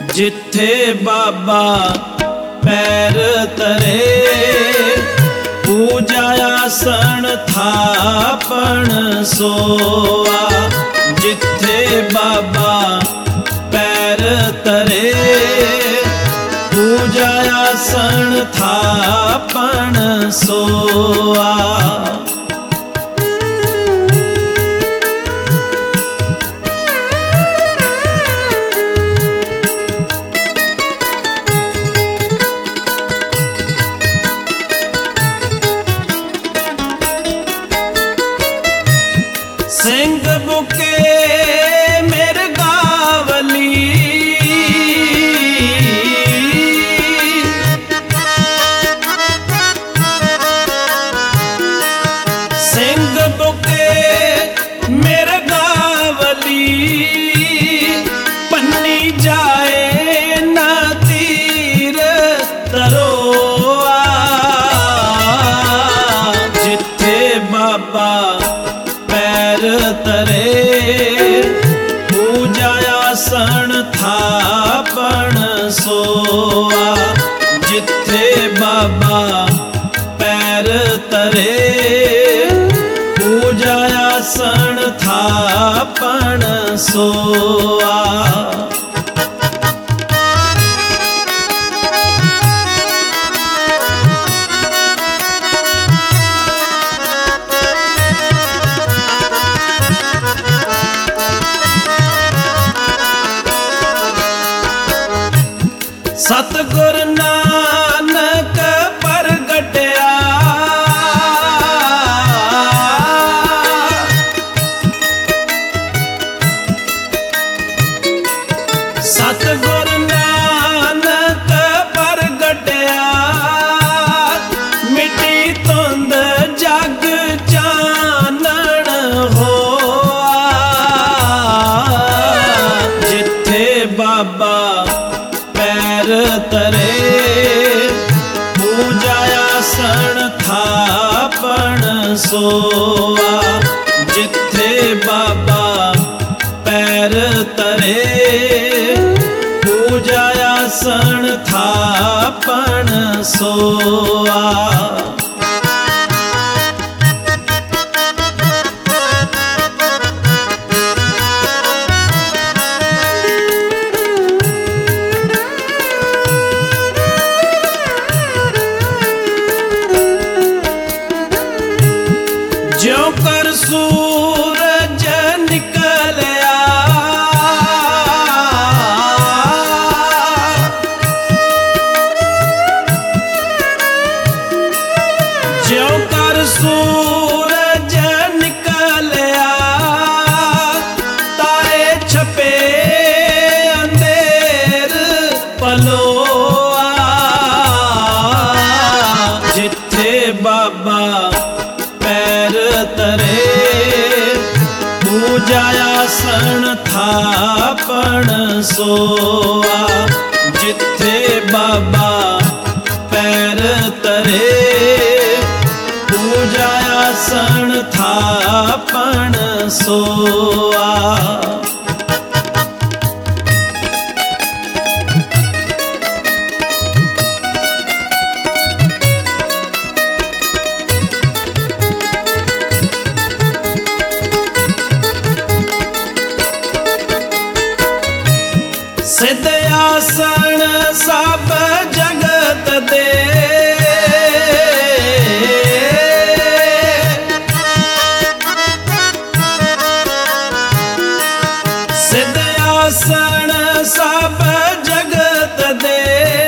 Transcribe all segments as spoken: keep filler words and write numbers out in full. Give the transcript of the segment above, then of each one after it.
जिथे बाबा पैर तरे, पूजा आसन थापन सोआ। जिथे बाबा पैर तरे, पूजा आसन थापन सोआ। सिंह बुके मिर्गावली, सिंह बुके मिर्गावली, पन्नी जाए न तीर तरोआ। जिथे बाबा पैर तरे, पूजा आसन थापन सोआ। जिथे बाबा पैर तरे, पूजा आसन थापन सोआ। सतगुर नानक प्रगटया, सतगुर नानक प्रगटया, मिटी धुंध जग चानण होआ। जिथे बाबा पैर तरे, पूजा आसन थापन सोआ। जिथे बाबा पैर तरे, पूजा आसन थापन सोआ। ज्यों कर सूरज निकलया, ज्यों कर सूरज निकलया, तारे छपे अंधेर पलोआ। जिथे बाबा पैर तरे, पूजा आसन थापन सोआ। जिथे बाबा पैर तरे, पूजा आसन थापन सोआ। सिद्ध आसन सब जगत दे, सिद्ध आसन सब जगत दे,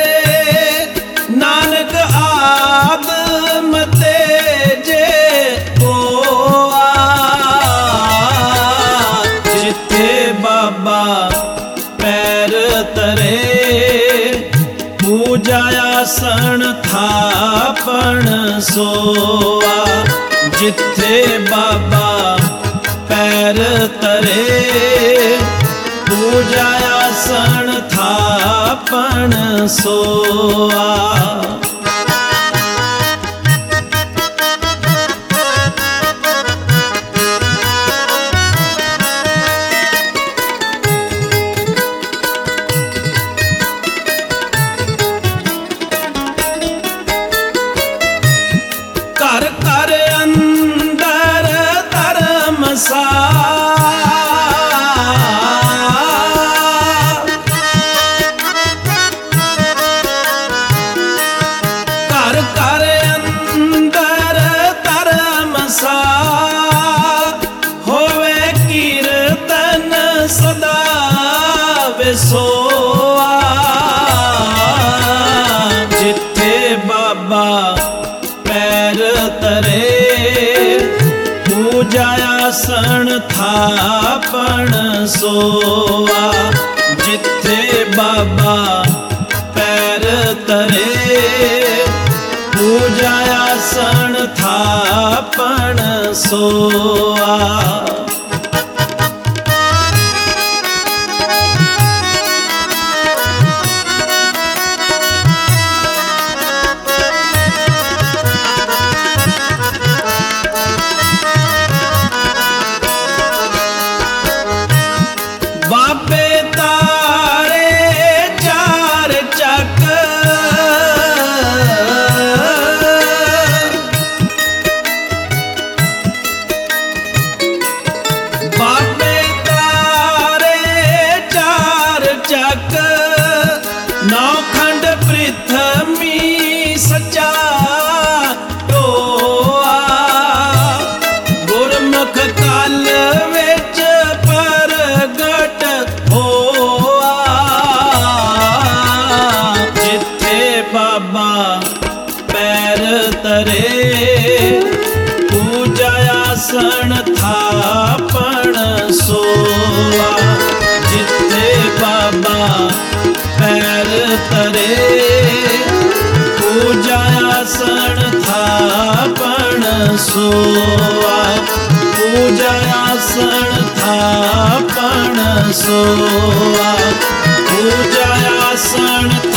नानक आदम तेजे कोआ। जिथे बाबा पैर तरे, पूजा आसन थापन सोआ। जिथे बाबा पैर तरे, पूजा आसन थापन सोआ। आसन थापण सोआ, जिथे बाबा पैर तरे। पूजा आसन थापण सोआ। बाबे तारे चार चक, बाबे तारे चार चक। नौ खंड पृथ्वी सचा टोआ, गुरमुख काल विच प्रगट होआ। जिथे बाबा पैर तरे, पूजा आसन थापण सोआ। जिथे बाबा पैर तरे, पूजा आसन थापण सोआ। पूजा आसन थापण सोआ। पूजा आसन